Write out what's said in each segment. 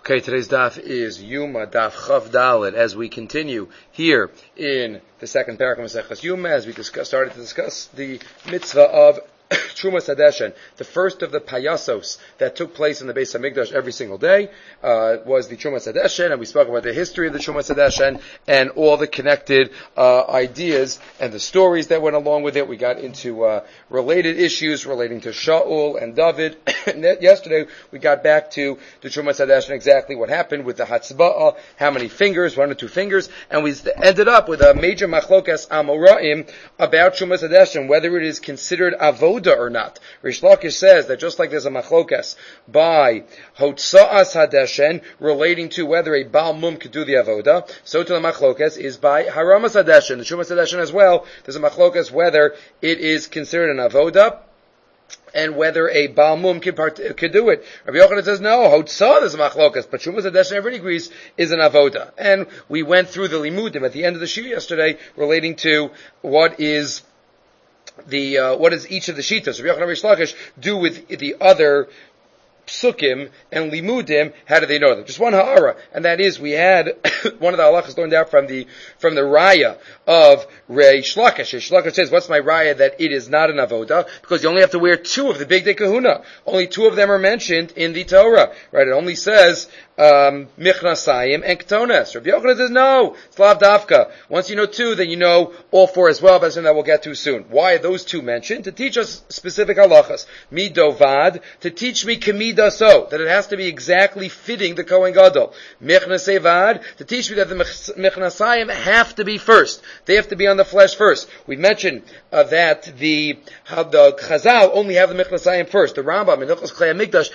Okay, today's daf is Yuma, daf Chav Dalet, as we continue here in the second parak of Maseches Yuma, as we started to discuss the mitzvah of Trumas Hadeshen. The first of the payasos that took place in the Beis Hamikdash every single day was the Trumas Hadeshen, and we spoke about the history of the Trumas Hadeshen and all the connected ideas and the stories that went along with it. We got into related issues relating to Shaul and David. And yesterday we got back to the Trumas Hadeshen, exactly what happened with the Hatzba'ah, how many fingers, 1 or 2 fingers, and we ended up with a major machlokas amoraim about Trumas Hadeshen, whether it is considered avoda or not. Rish Lakish says that just like there's a machlokas by Hotza'as Hadeshen relating to whether a Baal Mum could do the avoda, so to the machlokas is by Haramas Hadeshen, the Trumas Hadeshen as well. There's a machlokas whether it is considered an avoda and whether a Baal Mum could do it. Rabbi Yochanan says, no, Hotzah, there's a machlokas, but Trumas Hadeshen, everybody agrees, is an avoda. And we went through the limudim at the end of the shir yesterday relating to what is each of the shitas, Rabbi Yochanan and Rish Lakish, do with the other psukim and limudim. How do they know them? Just one ha'ara, and that is we had one of the halachas learned out from the raya of Rish Lakish. Rish Lakish says, what's my raya that it is not an avoda? Because you only have to wear 2 of the big day kahuna. Only 2 of them are mentioned in the Torah, right? It only says Michnasayim and Ketones. Rabbi Yochanan says, no, it's lav dafka. Once you know 2, then you know all 4 as well, but that's something that we'll get to soon. Why are those 2 mentioned? To teach us specific halachas. Midovad, to teach me kemidaso, that it has to be exactly fitting the Kohen Gadol. Michnasevad, to teach me that the Michnasayim have to be first. They have to be on the flesh first. We mentioned that the Chazal only have the Michnasayim first. The Rambam in Hilchos Klei HaMikdash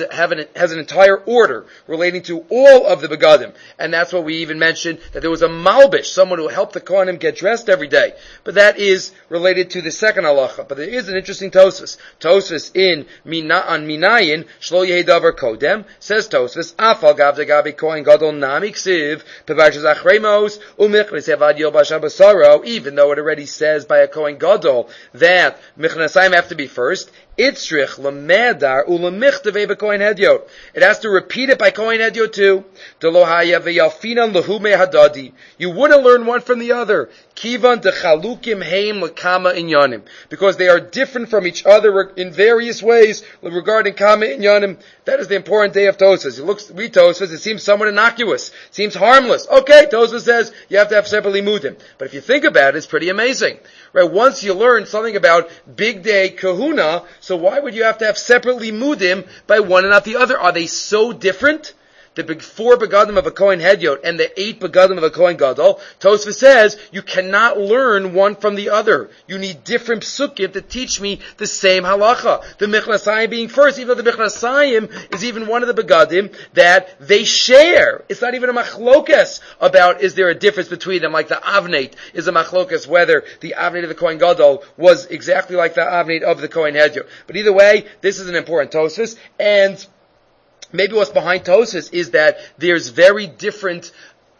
has an entire order relating to all of the begadim, and that's what we even mentioned, that there was a malbish, someone who helped the Kohanim get dressed every day. But that is related to the second halacha. But there is an interesting Tosfos. Tosfos in Minayin Shlo Yehi Davar Kodem says Tosfos Afal Gav Gabi Kohen Gadol Nami Ksiv Pevashas Achremos Umichnas Yavad Yilbash Abasaro. Even though it already says by a Kohen Gadol that Michnasayim have to be first, Itzrich lemedar ulemichtave b'kohen hedyot. It has to repeat it by kohen hedyot too. Delohaya v'yalfinan lehume hadadi. You wouldn't learn one from the other. Kivan dechalukim heim lekama inyanim. Because they are different from each other in various ways regarding kama inyanim. That is the important day of Tosfos. Read Tosfos, it seems somewhat innocuous. It seems harmless. Okay, Tosfos says you have to have separate limudim. But if you think about it, it's pretty amazing. Right? Once you learn something about big day kahuna, so why would you have to have separate limudim by one and not the other? Are they so different? The 4 begadim of a Kohen Hedyot and the 8 begadim of a Kohen Gadol, Tosfos says you cannot learn one from the other. You need different psukim to teach me the same halacha. The Michnasayim being first, even though the Michnasayim is even one of the begadim that they share. It's not even a machlokas about is there a difference between them, like the Avneit is a machlokas whether the Avneit of the Kohen Gadol was exactly like the Avneit of the Kohen Hedyot. But either way, this is an important Tosfos, and maybe what's behind Tosfos is that there's very different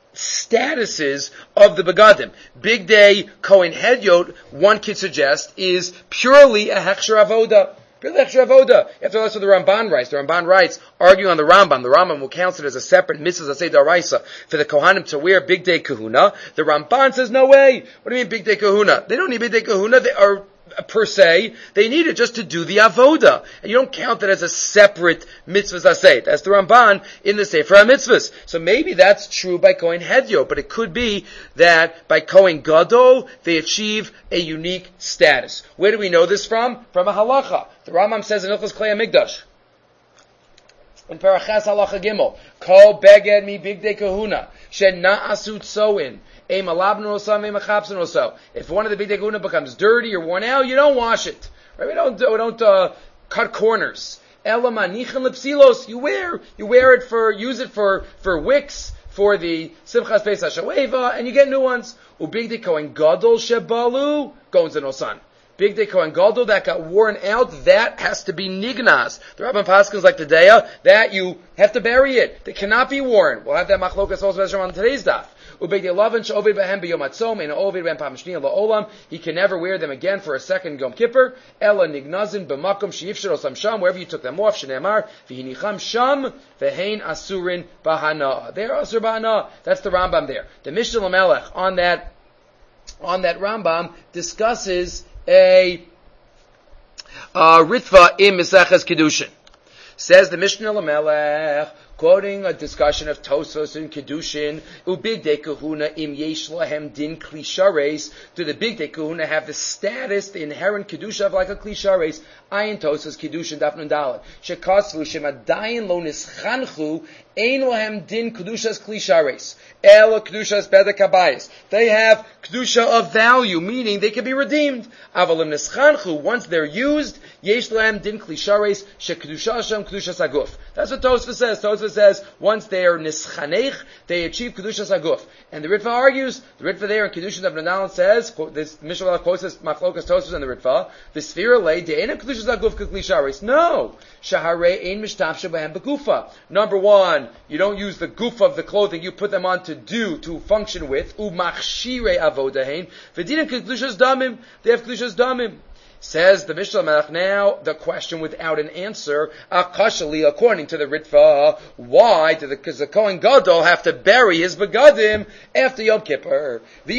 statuses of the begadim. Big day Kohen Hedyot, one could suggest, is purely a hechsher avoda. Purely hechsher avoda. You have to listen to the Ramban writes. The Ramban writes, arguing on the Rambam. The Rambam will count it as a separate mitzvah aseh daraisa for the Kohanim to wear big day kahuna. The Ramban says, no way. What do you mean big day kahuna? They don't need big day kahuna. They are per se, they need it just to do the avoda. And you don't count that as a separate mitzvah aseh. That's the Ramban in the Sefer HaMitzvahs. So maybe that's true by Kohen Hedyot, but it could be that by Kohen Gadol, they achieve a unique status. Where do we know this from? From a halacha. The Rambam says in Hilchos Klei HaMikdash, in Parachas Halacha Gimel, Kol beged mi bigdei kahuna, shen na'asut soin, if one of the big day kahuna becomes dirty or worn out, you don't wash it. Right? We don't cut corners. You use it for wicks, for the Simchas Beis HaShoeva, and you get new ones. Ubigdei Kohen Gadol shebalu goes in Osan. Big Day Kohen Gadol that got worn out, that has to be nignas. The Rabban Paskins like the Deya, that you have to bury it. They cannot be worn. We'll have that machlokas also on today's daf. He can never wear them again for a second Yom Kippur. Ella nignazin b'makom she'ifshar osam sham, wherever you took them off. Shneimar v'hinicham sham v'hein asurin bahana. They're asur bahana. That's the Rambam there. The Mishnah Lamelech on that Rambam discusses a ritva in Mesachas Kedushin. Says the Mishnah Lamelech, quoting a discussion of Tosfos and Kedushin, Ubigdei Kahuna im yesh lahem din klishares. Do the Bigdei Kahuna have the status, the inherent Kedusha of like a klishares? Ayin Tosfos Kedushin daf nun daled. Shekasvu shemadayin lo nischanchu ein lahem din Kedushas klishares. Ela Kedushas bedek habayis. They have Kedusha of value, meaning they can be redeemed. Avalim nischanchu, once they're used, yesh lahem din klishares shekedusha shem Kedushas aguf. That's what Tosfos says. Tosfos says once they are nischanech, they achieve Kedushas aguf. And the Ritva argues, the Ritva there in Kedushin of Nanan says, this Mishnah quotes this Machlokas Tosfos and the Ritva, the Sphira lay de'ena Kedushas aguf keklishares. No, shaharei ein mishtapsha b'hem begufa. Number one, you don't use the goof of the clothing you put them on to function with. Umachshirei avodahein v'dina Kedushas damim. They have Kedushas damim. Says the Mishnah Melech, now the question without an answer, akashali, according to the Ritva, why? Because the Kohen Gadol have to bury his begadim after Yom Kippur. If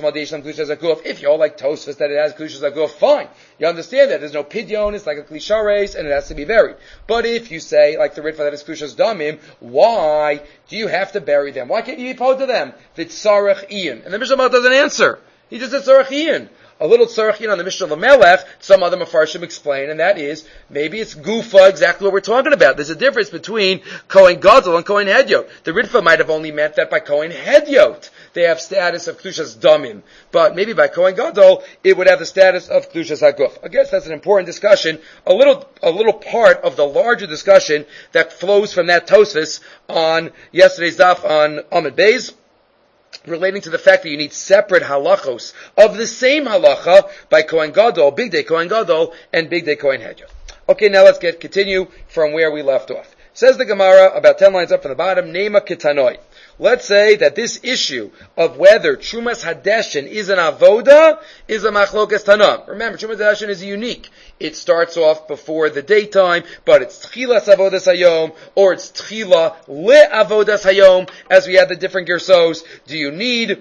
you all like Tosfos that it has Kedushas Aguf, fine. You understand that there's no pidyon, it's like a klishares, and it has to be buried. But if you say, like the Ritva that is Kedushas Damim, why do you have to bury them? Why can't you be posed to them? V'tzarech iyan. And the Mishnah Melech doesn't answer. He just said tzarech iyan. A little tzarech on the Mishnah Lamelech, some other Mefarshim explain, and that is, maybe it's Gufa, exactly what we're talking about. There's a difference between Kohen Gadol and Kohen Hedyot. The Ritva might have only meant that by Kohen Hedyot, they have status of Kedushas Damim. But maybe by Kohen Gadol, it would have the status of Kedushas Haguf. I guess that's an important discussion, a little part of the larger discussion that flows from that Tosfos on yesterday's daf on Amud Beis, relating to the fact that you need separate halachos of the same halacha by Kohen Gadol, Big Day Kohen Gadol, and Big Day Kohen Hedyot. Okay, now let's continue from where we left off. Says the Gemara, about 10 lines up from the bottom, Nema Kitanoi. Let's say that this issue of whether Trumas Hadeshin is an avoda is a machlokas tanam. Remember, Trumas Hadeshin is unique. It starts off before the daytime, but it's tchilas avodas hayom, or it's tchila le avodas hayom, as we have the different gersos. Do you need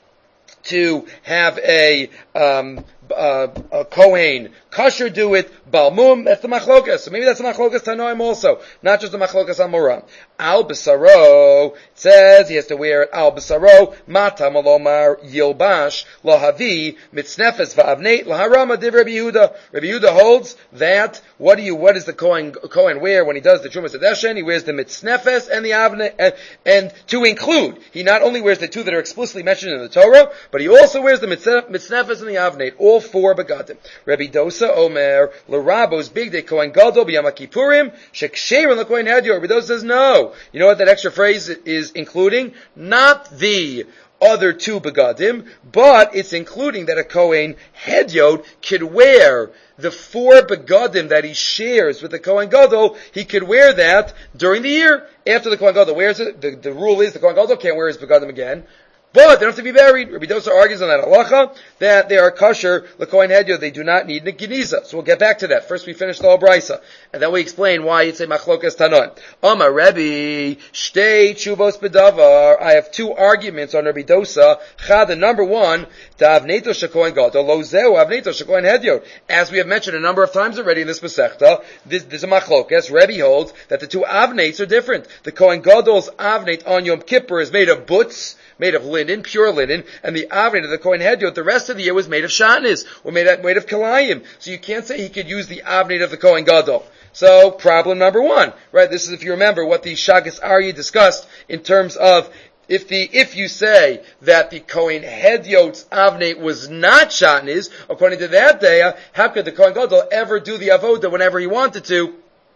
to have a Kohen kosher do it, balmum, that's the machlokas. So maybe that's the machlokas tanoim also, not just the machlokas amoram. Al Besaro, it says he has to wear it al Besaro, mata malomar yilbash, lahavi, mitznefes va'avneit, laharama div Rabbi Yehuda. Rabbi Yehuda holds that, what does the Kohen wear when he does the Trumas Hadeshin? He wears the mitznefes and the avnei, and to include, he not only wears the two that are explicitly mentioned in the Torah, but he also wears the mitznefes and the avnei, all four begadim. Rabbi Dosa Omer, L'Rabos Big Day Kohen Gadol B'Yom Kippurim, Sheksherin LaKohen Hedyot. Rabbi Dosa says no. You know what that extra phrase is including? Not the other two begadim, but it's including that a Kohen Hedyot could wear the four begadim that he shares with the Kohen Gadol. He could wear that during the year. After the Kohen Gadol wears it, the rule is the Kohen Gadol can't wear his begadim again. But they don't have to be buried. Rabbi Dosa argues on that halacha that they are kosher l'kohen hedyot. They do not need geniza. So we'll get back to that. First, we finish the whole brisa, and then we explain why it's a machlokas tanon. Amar Rebbe shtei tshuvos bedavar. I have two arguments on Rabbi Dosa. Chad, number one, ta'avneito shekohen gadol lo zeu avneito shekohen hedyot. As we have mentioned a number of times already in this masechta, this is a machlokas. Rebbe holds that the two avnates are different. The kohen gadol's avnate on Yom Kippur is made of butz, made of linen, pure linen, and the avnei of the Kohen Hedyot the rest of the year was made of shatnez, or made of kalayim. So you can't say he could use the avnei of the Kohen Gadol. So, problem number one, right? This is, if you remember, what the Shagas Aryeh discussed in terms of if you say that the Kohen Hedyot's avnei was not shatnez, according to that day, how could the Kohen Gadol ever do the avoda whenever he wanted to?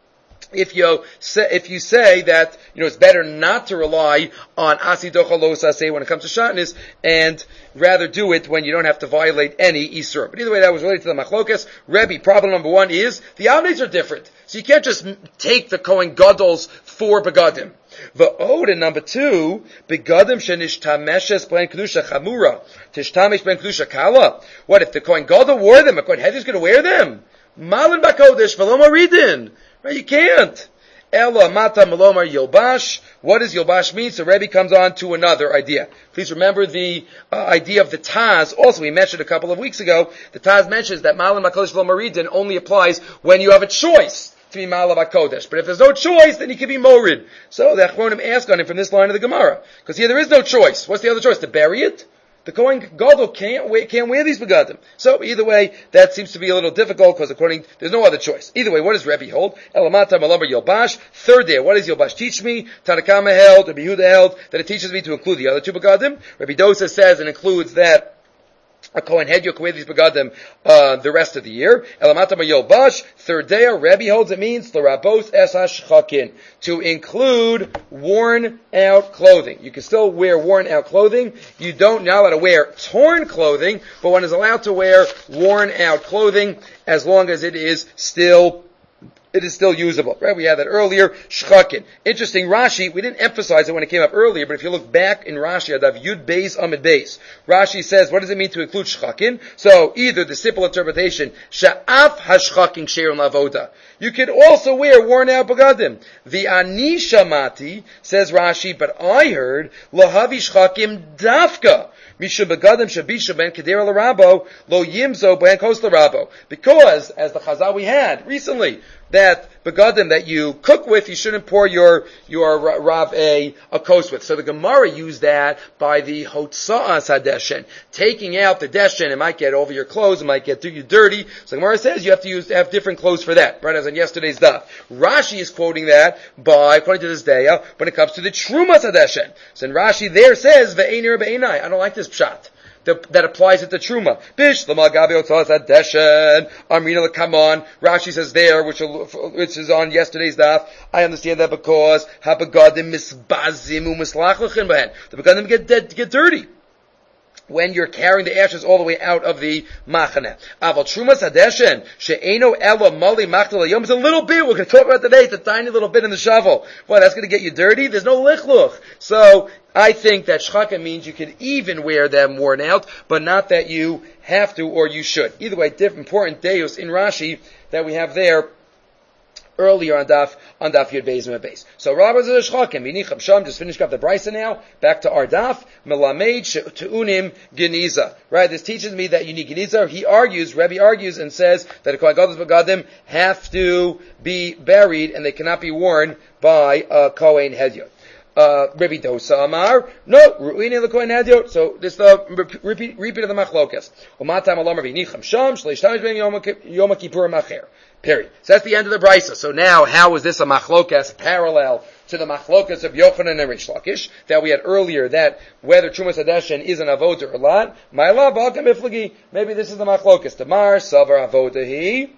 if you say that, it's better not to rely on asi docha lo saseh when it comes to shatnez, and rather do it when you don't have to violate any isur. But either way, that was related to the machlokas. Rebbe, problem number one is, the avnei are different. So you can't just take the Kohen Gadol's 4 begadim. V'od, and number 2, begadim shenishtameshes ben kedusha chamura, tishtamesh ben kedusha kala. What, if the Kohen Gadol wore them, a Kohen Hedya is going to wear them? Malin bakodesh, v'lo maridin. Right, you can't. Ella mata malomar yilbash. What does yilbash mean? So Rebbe comes on to another idea. Please remember the idea of the Taz. Also, we mentioned a couple of weeks ago, the Taz mentions that Malin bakodesh v'lo maridin only applies when you have a choice to be Malav HaKodesh. But if there's no choice, then he can be Morid. So the Achronim ask on him from this line of the Gemara. Because here there is no choice. What's the other choice? To bury it? The Kohen Gadol can't wear these begadim. So either way, that seems to be a little difficult because there's no other choice. Either way, what does Rebbe hold? Elamata Malabar Yilbash. Third day, what does Yilbash teach me? Tanakama held, Rabbi Yehuda held, that it teaches me to include the other 2 begadim. Rabbi Dosa says it includes that a Kohen Hedya can wear these begadim the rest of the year. Elamata Yilbash. Third day, Rebbe holds it means l'rabos es hashchakin, to include worn out clothing. You can still wear worn out clothing. You're not allowed to wear torn clothing, but one is allowed to wear worn out clothing as long as it is still usable. Right? We had that earlier. Shchakin. Interesting, Rashi, we didn't emphasize it when it came up earlier, but if you look back in Rashi, Adav Yud Beis Amid Beis, Rashi says, what does it mean to include shchakin? So, either the simple interpretation, Sha'af hashchakin she'er lavoda. You could also wear worn out begadim. The ani shamati, says Rashi, but I heard, Lahavi shchakim dafka. Misha begadim shabisha ben kedera l'rabo, lo yimzo ben kos l'rabo. Because, as the Chazal we had recently, that begadim that you cook with, you shouldn't pour your rav a kos with. So the Gemara used that by the hotza'as hadeshen, taking out the deshen. It might get over your clothes, it might get you dirty. So the Gemara says you have to have different clothes for that, right? As on yesterday's daf. Rashi is quoting that according to this day, when it comes to the trumas hadeshen. So Rashi there says ve'einir be'einai. I don't like this pshat that applies it to truma. Bish l'magabi otzas adeshen amrina l'kamon. Rashi says there, which is on yesterday's daf. I understand that because habegadim misbazim u'mislachlachin behen. The begadim get dirty when you're carrying the ashes all the way out of the machane. Aval trumas hadeshen she'eno elo mali machtel hayom is a little bit. We're going to talk about today. It's a tiny little bit in the shovel. Boy, that's going to get you dirty. There's no lichluch. So I think that shchaka means you can even wear them worn out, but not that you have to or you should. Either way, important deus in Rashi that we have there earlier on Daf Yud Beis and Beis. So Rabbi Zeshchakim, Minicham Sham, just finished up the Brisa now, back to our Daf, Melamed She'unim Geniza. Right, this teaches me that you need Geniza. Rebbe argues and says that the Kohen Gadol's begadim have to be buried and they cannot be worn by a Kohen Hedya. Rebbe Dosa Amar, no, Ru'ini l'Kohen Hedyot. So this is the repeat of the Machlokas. Umatam alam Rabbi Nicham Sham, Shleishtamish ben Yom Kippur Macher. Period. So that's the end of the Brisa. So now, how is this a Machlokas parallel to the Machlokas of Yochanan and Rish Lakish that we had earlier, that whether Trumas Hadeshen is an Avodah or not? Ma'ila Balkam Iflagi. Maybe this is the Machlokas. Tamar, Savar Avodahi.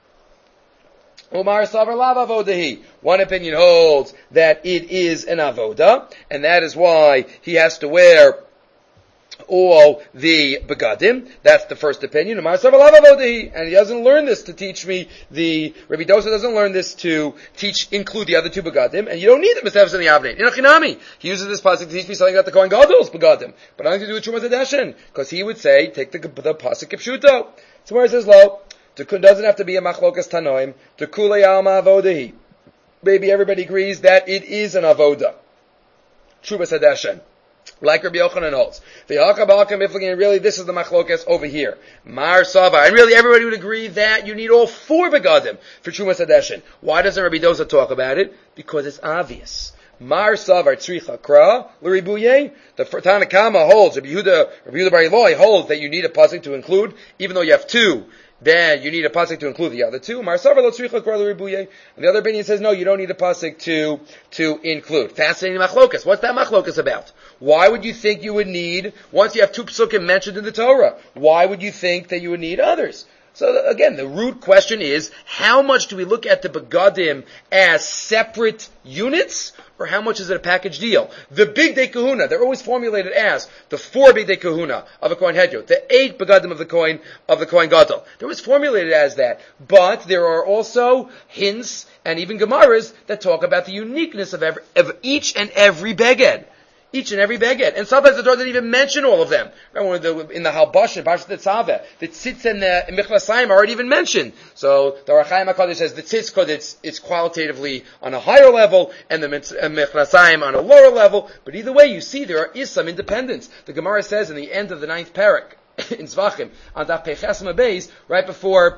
Umar Savar Lav Avodahi. One opinion holds that it is an Avodah, and that is why he has to wear all the begadim. That's the first opinion. And he doesn't learn this to teach me Rabbi Dosa doesn't learn this to include the other 2 begadim, and you don't need the Mestevus and the Avnei. In Achinami, he uses this pasuk to teach me something about the Kohen Gadol's begadim, but nothing to do with Trumas Hadeshen, because he would say, take the pasuk Kipshuto. So where it says, lo, doesn't have to be a Machlokas Tanoim, to Kulei Alma Avodahi. Maybe everybody agrees that it is an Avodah. Trumas Hadeshen. Like Rabbi Yochanan holds. And really, this is the machlokas over here. Mar Sava. And really, everybody would agree that you need all 4 begadim for Trumas Hadeshen. Why doesn't Rabbi Dosa talk about it? Because it's obvious. Mar Savar Tzricha Kra L'Ribuye. The Tanakama holds, Rabbi Yehuda Bar Eloi holds that you need a pasuk to include, even though you have 2. Then you need a pasuk to include the other 2. And the other opinion says, no, you don't need a pasuk to include. Fascinating machlokas. What's that machlokas about? Why would you think you would need, once you have 2 psukim mentioned in the Torah, why would you think that you would need others? So again, the root question is, how much do we look at the begadim as separate units, or how much is it a package deal? The big day kahuna, they're always formulated as the 4 big day kahuna of a Kohen Hedron, the 8 begadim of the Kohen Gadol. They're always formulated as that. But there are also hints and even Gemaras that talk about the uniqueness of each and every beged. Each and every beged. And sometimes the Torah doesn't even mention all of them. Remember in the Halbash, Parshat Tetzaveh, the tzitz and the Michlasayim are already even mentioned. So the Ohr HaChaim HaKadosh says the tzitz, because it's qualitatively on a higher level, and the Michlasayim on a lower level. But either way, you see there is some independence. The Gemara says in the end of the 9th parak, in Zvachim, on Daf Peiches Beis, right before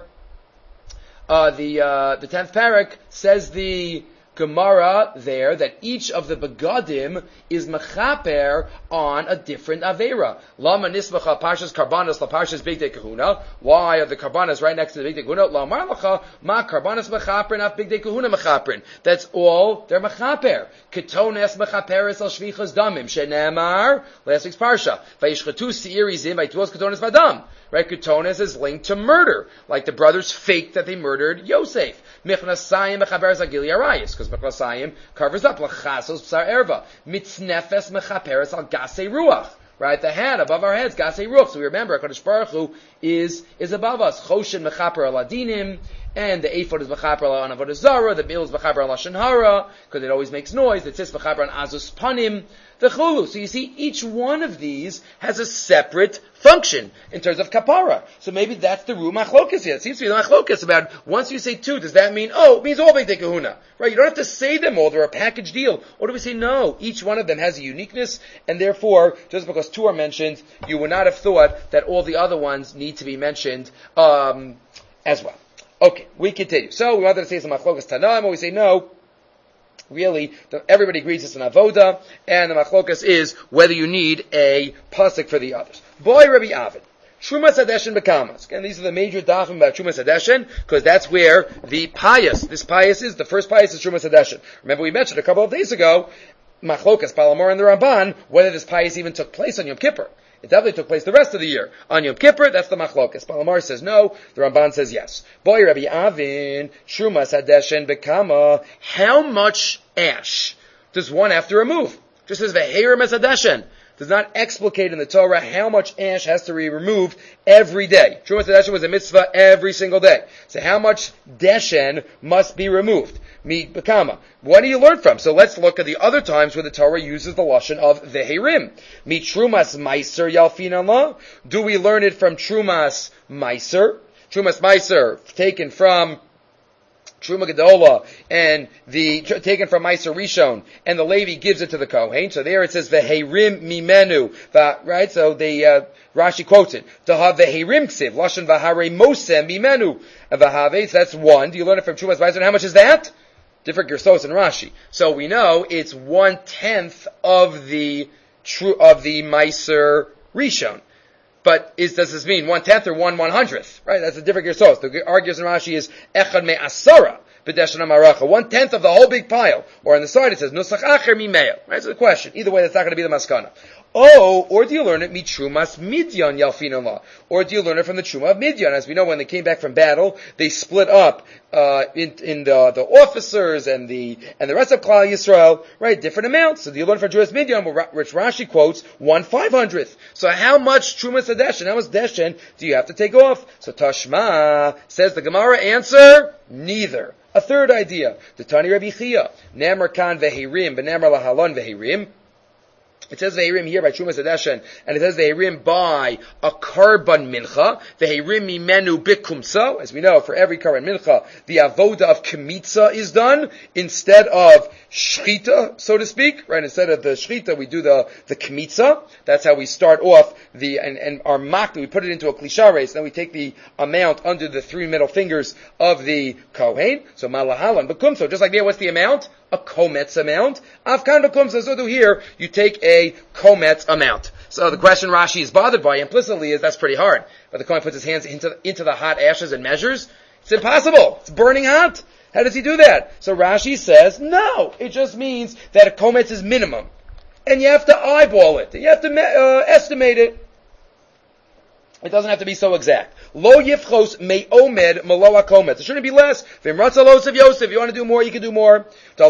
the 10th parak, says the Gemara there that each of the begadim is mechaper on a different avera. Lama nisbacha parshas karbanas la parshas bigdei kahuna. Why are the karbanas right next to the bigdei kahuna? La marlacha ma karbanas mechaper not bigdei kahuna mechaperin. That's all they're mechaper. Ketones mechaperes al shvichas damim shenemar last week's parsha. Vayishchatu seirizim vaytuos ketones vadam. Right, ketones is linked to murder, like the brothers faked that they murdered Yosef. Michnasayim mechaperes agili arayis, because Michnasayim covers up lachasos b'sar erva. Mitznefes mechaperes al gasei ruach. Right, the hand above our heads, gasei ruach. So we remember HaKadosh Baruch Hu is above us. Choshen mechaper al adinim, and the ephod is mechaper al avodah zara. The bil is mechaper al lashon hara, because it always makes noise. The tzitz mechaper al azus panim. The chulu. So you see, each one of these has a separate function in terms of kapara. So maybe that's the root machlokas here. It seems to be the machlokas about once you say 2, does that mean, it means all bigdei kahuna? Right? You don't have to say them all. They're a package deal. Or do we say no? Each one of them has a uniqueness, and therefore, just because 2 are mentioned, you would not have thought that all the other ones need to be mentioned as well. Okay, we continue. So we wanted to say some machlokas tanaim, or we say no. Really, everybody agrees it's an avoda, and the machlokas is whether you need a pasuk for the others. Boy, Rabbi Avid, Trumas Hadeshin Bekamas. Again, these are the major dafim about Trumas Hadeshin, because that's where the the first pious is Trumas Hadeshin. Remember we mentioned a couple of days ago, machlokas, Palamor and the Ramban, whether this pious even took place on Yom Kippur. It definitely took place the rest of the year. On Yom Kippur, that's the machlokas. Palamar says no, the Ramban says yes. Boy, Rabbi Avin, Trumas Hadeshin Bekama, how much ash does one have to remove? Just as Veherim as Hadeshin does not explicate in the Torah how much ash has to be removed every day. Trumas Hadeshin was a mitzvah every single day. So how much deshen must be removed? Mi Bekama. What do you learn from? So let's look at the other times where the Torah uses the lashon of Veherim. Mi Trumas Meiser Yalfin Allah. Do we learn it from Trumas Meiser? Trumas Meiser, taken from Truma Gedola, and taken from Meiser Rishon, and the Levi gives it to the Kohen. So there it says Veherim Mimenu, right? So Rashi quotes it. Dahav Veherim Ksiv, Lashon Vahare Mosem Mimenu, Vahave. So that's 1. Do you learn it from Trumas Meiser? And how much is that? Different Gersos and Rashi. So we know it's 1/10 of the Meiser Rishon. But does this mean 1/10 or 1/100th? Right? That's a different Gersos. The argument in Rashi is Echad Me'asara B'deshen HaMaracha. 1/10 of the whole big pile. Or on the side it says Nusach Acher Mimeo. Right? So the question. Either way, that's not going to be the maskana. Or do you learn it mitrumas midyan yalfin Allah? Or do you learn it from the truma of Midyan? As we know, when they came back from battle, they split up in the officers and the rest of Klal Yisrael, right? Different amounts. So do you learn from Trumas Midyan, which Rashi quotes 1/500th? So how much Trumas Hadeshin, how much Deshen do you have to take off? So Tashma says the Gemara answer, neither. A third idea, the Tani Rabbi Chia, Namar Kan Vehirim, Benamar Lahalon Vehirim. It says Vehirim here by Trumas Hadeshin, and it says Vehirim by a Karban Mincha, Vehirim Mimenu Bikumsa. As we know, for every Karban Mincha, the Avoda of Kemitza is done instead of Shchita, so to speak. Right? Instead of the Shchita, we do the Kemitza. That's how we start off and our Makta, we put it into a Klisha race, then we take the amount under the 3 middle fingers of the Kohen. So Malahalan Bikumsa. Just like there, what's the amount? A kometz amount. Afkan bekumsa, so do here, you take a kometz amount. So the question Rashi is bothered by implicitly is that's pretty hard. But the Kohen puts his hands into the hot ashes and measures. It's impossible. It's burning hot. How does he do that? So Rashi says, no, it just means that a kometz is minimum. And you have to eyeball it. You have to estimate it. It doesn't have to be so exact. Lo yifchos me'omed malo hakometz. It shouldn't be less. V'imratza losev Yosef. If you want to do more, you can do more.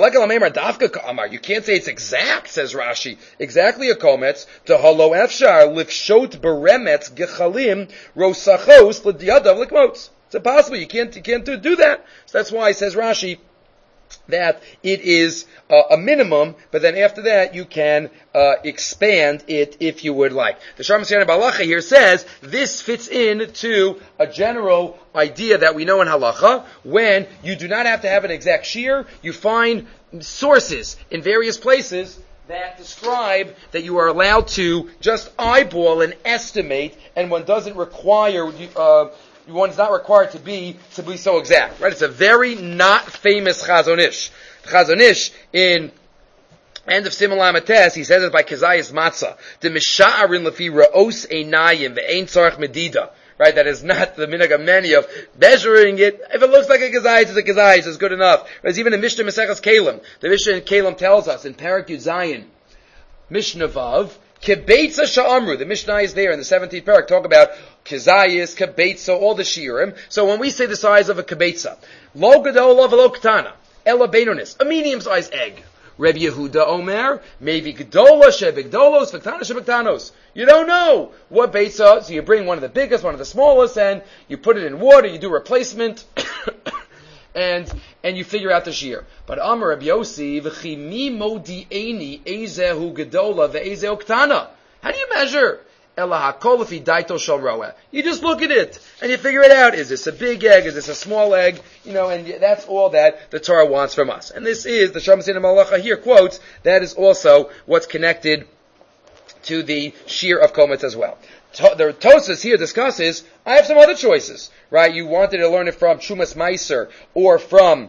You can't say it's exact, says Rashi. Exactly a kometz. Halo efshar lifshot beremetz gechalim rosachos l'diadav likmotz. It's impossible. You can't do that. So that's why, says Rashi, that it is a minimum, but then after that you can expand it if you would like. The Sharm Siyana Balacha here says this fits into a general idea that we know in halacha. When you do not have to have an exact shear, you find sources in various places that describe that you are allowed to just eyeball and estimate, and one doesn't require one is not required to be so exact, right? It's a very not famous Chazon Ish. Chazon Ish, in end of Siman Lamed Tes, he says it by Kezayis Matzah. The Misha'arin lefi ra'os einayim ve'ein tzarech medida. Right? That is not the minhag of many of measuring it. If it looks like a Kezayis, it's a Kezayis. It's good enough. Whereas even in Mishnah Maseches Kelim, the Mishnah in Kelim tells us in Parak Yud Zayin, Mishnah Vav, Kebeitza Sha'amru, the Mishnah is there in the 17th parak, talk about Kezayis, Kebeitza, all the Shiurim. So when we say the size of a Kebeitza, Lo Gedola V'lo Ketana, Ela Beinonis, a medium-sized egg. Reb Yehuda Omer, maybe Gedola Shebigdolos, V'ktana Shebigtanos. You don't know what Beitza, so you bring one of the biggest, one of the smallest, and you put it in water, you do replacement, and you figure out the shear. But Amar Reb Yossi, v'chi mi modi'eni ezehu gedola ve'ezeh oktana. How do you measure? Ela hakol lefi daito shel roeh. You just look at it and you figure it out. Is this a big egg? Is this a small egg? And that's all that the Torah wants from us. And this is the Sharm Siyana Malacha here quotes. That is also what's connected to the shear of kometz as well. The Tosfos here discusses, I have some other choices, right? You wanted to learn it from Trumas Meiser or from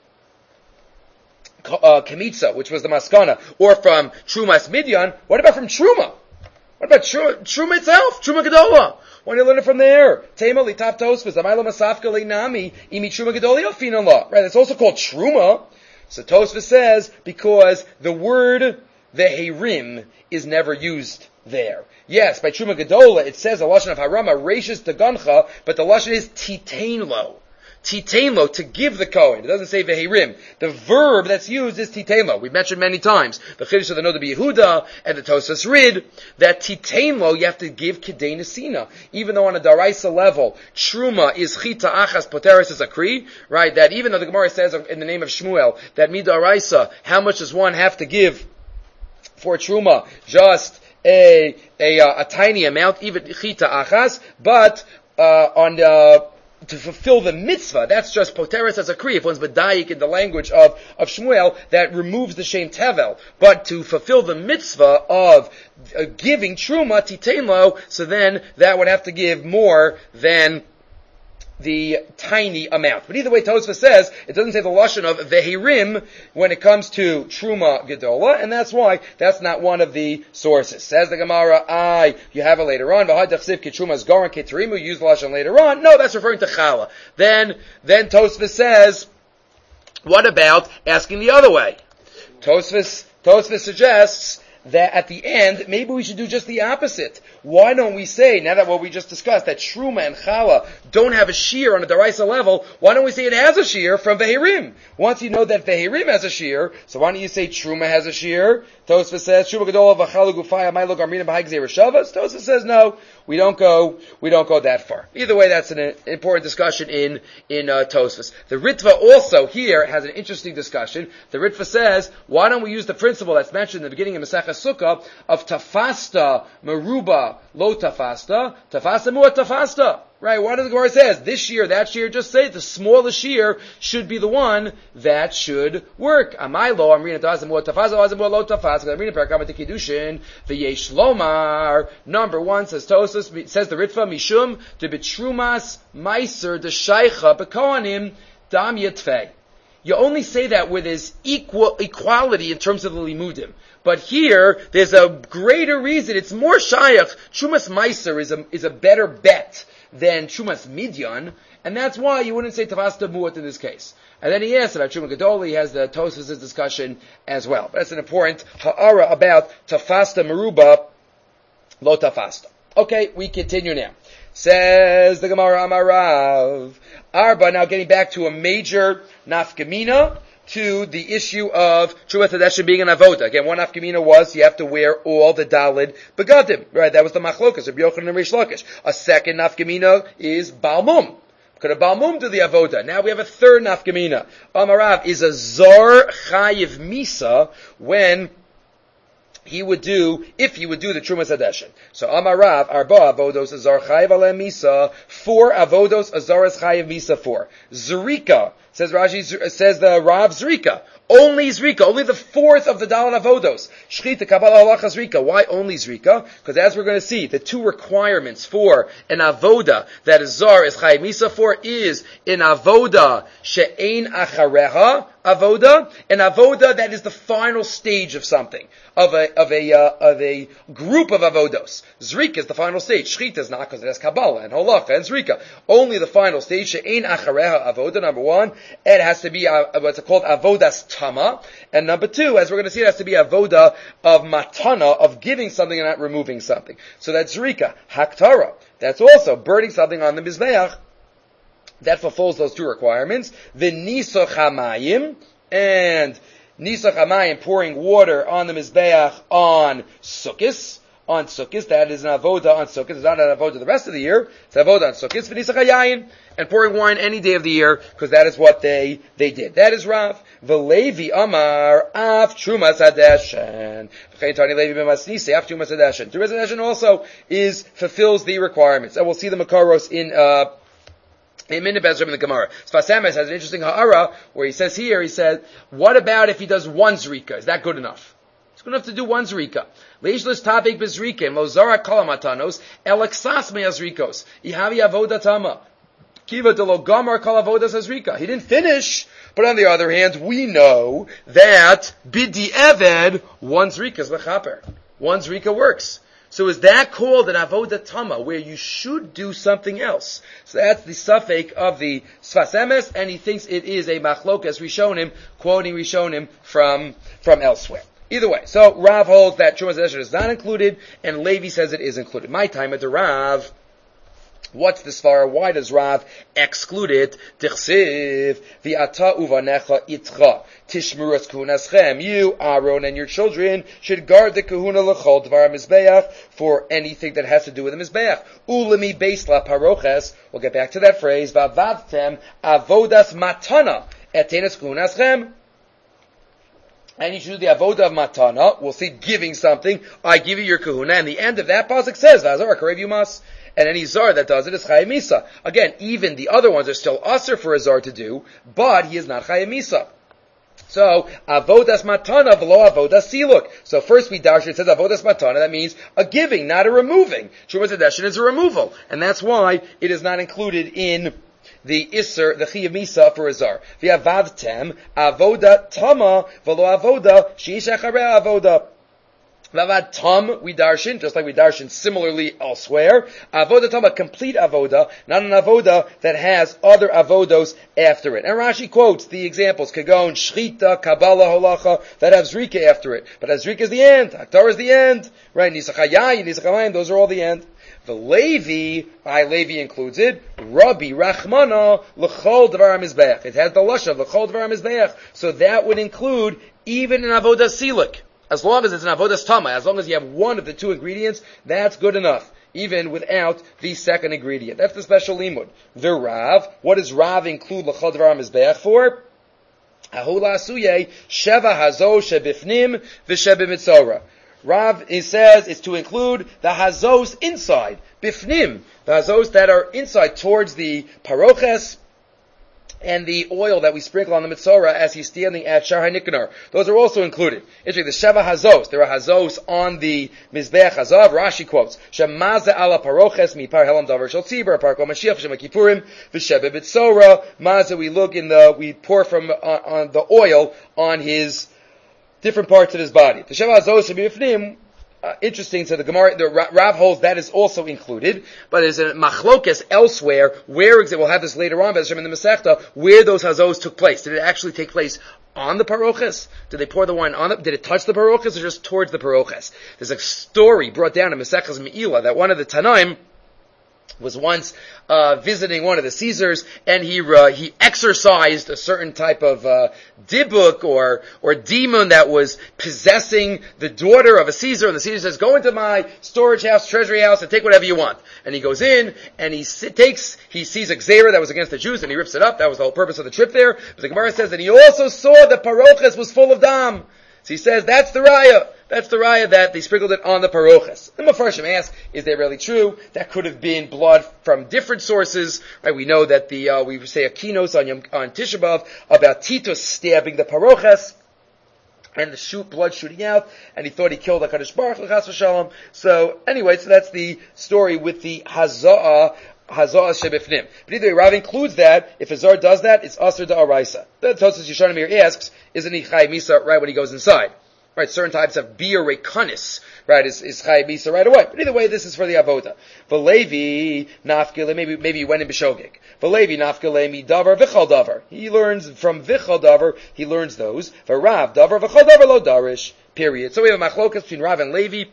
Kemitza, which was the Maskana, or from Trumas Midyan. What about from Truma? What about Truma itself? Truma Gedola. Why don't you learn it from there? Tema li tap Tosfos, amayla masafka li nami, imi Truma Gedoli no finan la. Right? It's also called Truma. So Tosfos says, because the word vehirim is never used there. Yes, by Truma Gedola, it says a lashon of harama, reishis degancha, but the lashon is titain lo. Titain lo, to give the Kohen. It doesn't say vehirim. The verb that's used is titain lo. We've mentioned many times. The Chiddush of the Noda B'Yehuda and the Tosfos Rid, that titain lo, you have to give kidei nesina. Even though on a daraisa level, Truma is chita achas poteris is a kri, right? That even though the Gemara says in the name of Shmuel, that midaraisa, how much does one have to give for Truma? Just a tiny amount, even chita achas, but to fulfill the mitzvah, that's just poteres as a kri. If one's bedayik in the language of Shmuel, that removes the shem tevel. But to fulfill the mitzvah of giving truma titein lo, so then that would have to give more than the tiny amount. But either way, Tosfos says, it doesn't say the lashon of vehirim when it comes to Truma Gedola, and that's why that's not one of the sources. Says the Gemara, you have it later on, you use the lashon later on. No, that's referring to Chala. Then Tosfos says, what about asking the other way? Tosfos suggests that at the end, maybe we should do just the opposite. Why don't we say, now that what we just discussed, that Truma and Chala don't have a shear on a Daraisa level, why don't we say it has a shear from Vehirim? Once you know that Vehirim has a shear, so why don't you say Truma has a shear? Tosfos says, Truma Gedola v'Chala Gufaya Milo Garmina B'Hai Gzei Reshavas. Tosfos says, no, we don't go that far. Either way, that's an important discussion in Tosfos. The Ritva also here has an interesting discussion. The Ritva says, why don't we use the principle that's mentioned in the beginning of Masechah Sukkah of tafasta meruba lo tafasta muat tafasta. Right? Why does the Gemara says this year, that year? Just say the smallest year should be the one that should work. Amai lo amrina tafasta muat tafasta lo tafasta. Amrina perakam tekidushin v'yesh lomar. Number one says Tosfos, says the Ritva mishum to betrumas meiser de shaycha bekohanim dam yetfei. You only say that where there's equality in terms of the limudim. But here, there's a greater reason. It's more shayach. Trumas Meiser is a better bet than Trumas Midyan, and that's why you wouldn't say Tafasta Muat in this case. And then he asks about Truma Gedola. He has the Tosfos' discussion as well. But that's an important ha'ara about Tafasta Meruba Lo Tafasta. Okay, we continue now. Says the Gemara Amarav. Arba, now getting back to a major nafkamina to the issue of Trumas Hadeshin being an avoda. Again, one nafkamina was you have to wear all the dalid begadim. Right, that was the machlokas of Yochanan and Rish Lakish. A second nafkamina is balmum. Could a balmum do the avoda? Now we have a third nafkamina. Amarav, is a zar chayiv misa when he would do, if he would do the Trumas Hadeshin. So Amarav, Arba avodos azar chayiv alem misa, 4 avodos azar is chayiv misa 4. Zrika, says Rashi, says the Rav Zrika. Only Zrika, only the 4th of the Dalan Avodos. Shchita, Kabbalah, Halacha, Zrika. Why only Zrika? Because as we're going to see, the 2 requirements for an Avoda that is Zar is Chayiv Misa for is an Avoda she'ein achareha Avoda, an Avoda that is the final stage of something, of a group of Avodos. Zrika is the final stage. Shchita is not because it has Kabbalah and Halacha and Zrika. Only the final stage, she'ein achareha Avoda, number 1, it has to be what's called Avodas Tama, and number 2, as we're going to see, it has to be avoda of matana, of giving something and not removing something. So that's zrika. Haktara, that's also burning something on the mizbeach. That fulfills those 2 requirements. The nisach hamayim, and nisach hamayim, pouring water on the mizbeach on Sukkos. On Sukkot, that is an avoda on Sukkot. It's not an avoda the rest of the year. It's an avoda on Sukkot. V'nisach hayayin, and pouring wine any day of the year, because that is what they did. That is Rav. V'levi amar af trumas hadeshen. V'chein tani levi b'masnise af trumas hadeshen. Trumas hadeshen also fulfills the requirements. And we'll see the Makaros in Minna Bezrim in the Gemara. Sfas Emes has an interesting ha'ara, where he said, what about if he does 1 zrika? Is that good enough? It's good enough to do 1 zrika. Leishlis tabek bezrikim, lozara kalamatanos, elexas me'azrikos. Ihavi avoda tama. Kiva de lo gamar kal avodas azrika. He didn't finish, but on the other hand, we know that bidi eved, 1 zrika is lechaper. 1 zrika works. So is that called an avoda tama, where you should do something else? So that's the suffix of the Sfas Emes, and he thinks it is a machlokas Rishonim, quoting Rishonim from elsewhere. Either way, so Rav holds that Trumas Hadeshin is not included, and Levi says it is included. My time at the Rav. What's this for? Why does Rav exclude it? Tichsiv v'ata uvanecha itcha tishmuras kuhunaschem. You, Aaron, and your children should guard the kahuna l'chol dvar mizbeach for anything that has to do with the mizbeach. Ulemi beisla paroches. We'll get back to that phrase. V'avavtem avodas matana etenes kuhunaschem. And you should do the avoda of matana. We'll see giving something. I give you your kahuna. And the end of that pasuk says, Vazar karev yumas. And any zar that does it is chayav misa. Again, even the other ones are still usher for a zar to do, but he is not chayav misa. So, avodas matana v'lo avodas siluk. So first we darshan, it says avodas matana, that means a giving, not a removing. Trumas Hadeshin is a removal. And that's why it is not included in the Isser, the Chiyav Misa for a Zar. V'avavtem, avoda tama, v'lo avoda, she'ish achareh avoda. V'avad tam, we darshan, just like we darshan similarly elsewhere. Avoda tam, a complete avoda, not an avoda that has other avodos after it. And Rashi quotes the examples, kagon, shchita, kabbalah, holacha, that have zrika after it. But zrika is the end, aktar is the end, right? Nisach hayai, nisach hamayim, those are all the end. The Levi includes it. Rabbi Rachmana l'chol dvar mizbeach. It has the lusha l'chol dvar mizbeach. So that would include even an avodas silik. As long as it's an avodas tama, as long as you have one of the 2 ingredients, that's good enough. Even without the second ingredient. That's the special limud. The Rav, what does Rav include l'chol dvar mizbeach for? Ahula asuye sheva hazo shebifnim v'shebimitzora. Rav, he says, is to include the hazos inside, bifnim, the hazos that are inside towards the paroches and the oil that we sprinkle on the mitzorah as he's standing at Shar HaNiknar. Those are also included. Interesting, the Sheva Hazos, there are Hazos on the Mizbeach Hazav. Rashi quotes, Shemaze ala paroches mipar helam davar shel tzibur, parko Mashiach, Shema Kippurim, v'sheba mitzorah, maze we pour from on the oil on his different parts of his body. The Sheva Hazos should be b'fnim, interesting. So the Gemara, the Rav holds that is also included, but there's a machlokes elsewhere where we'll have this later on, in the Masechta, where those hazos took place. Did it actually take place on the paroches? Did they pour the wine on it? Did it touch the paroches or just towards the paroches? There's a story brought down in Masechtas Me'ilah that one of the Tanaim was once visiting one of the Caesars, and he exorcised a certain type of dibuk or demon that was possessing the daughter of a Caesar, and the Caesar says, "Go into my storage house, treasury house, and take whatever you want." And he goes in, and he sees a gzeira that was against the Jews, and he rips it up. That was the whole purpose of the trip there. But the Gemara says that he also saw that paroches was full of dam. So he says, that's the raya. That's the raya that they sprinkled it on the paroches. The Mefarshim asks, is that really true? That could have been blood from different sources, right? We know that we say a kinos on Tisha B'Av about Titus stabbing the paroches, and the blood shooting out, and he thought he killed HaKadosh Baruch Hu, chas v'shalom. So anyway, so that's the story with the Haza'ah shebifnim. But either way, Rav includes that, if a Zar does that, it's Asr da'araisa. The Tosfos Yeshanim here asks, isn't he Chayav Misa right when he goes inside? Right, certain types of beer rekanis, right, is Chayav Misa right away. But either way, this is for the Avoda. V'levi nafkele, maybe he went in B'shogeg. V'levi nafkele mi davar v'chal davar. He learns from v'chal davar, he learns those. V'rav davar v'chal davar lo darish. Period. So we have a machlokas between Rav and Levi,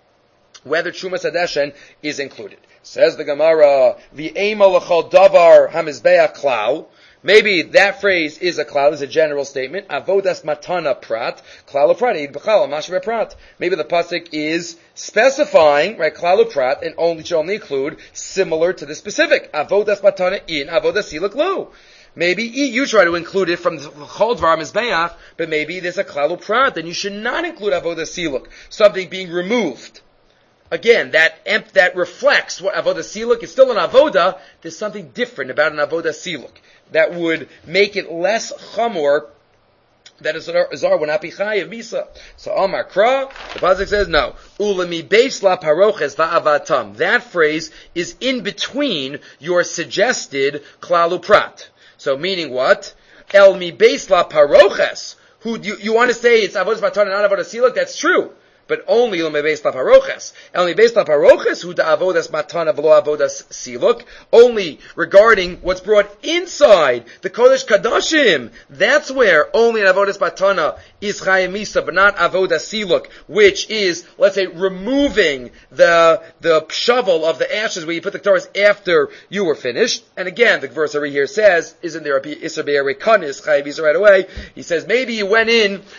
whether Trumas Hadeshen is included. Says the Gemara, V'ema l'chal davar hamizbeach klau. Maybe that phrase is a klal, is a general statement. Avodas matana prat, klal prat, eid b'chal, mashve prat. Maybe the pasuk is specifying, right, klal prat, and should only include similar to the specific. Avodas matana in, avodas siluk lo. Maybe you try to include it from the chol dvar mizbeach, but maybe there's a klal prat, then you should not include avodas siluk, something being removed. Again, that reflects what avodah siluk is still an avodah. There's something different about an avodah siluk that would make it less chamor, that a zar would not be chayav misa. So Amar Kra, the pasuk says no. Ulemi beis la paroches va'avatam. That phrase is in between your suggested klalu prat. So meaning what? El mi beis la paroches. Who you want to say it's avodas matan and not avodah siluk? That's true. But only beis la paroches. Only beis la paroches hu da avodas matana v'lo avodas siluk. Only regarding what's brought inside the kodesh kadashim. That's where only an avodas matana is chayim misa, but not avodas siluk, which is, let's say, removing the shovel of the ashes where you put the Torahs after you were finished. And again, the verse over here says, isn't there a isra be'erekanis chayim misa right away? He says maybe you went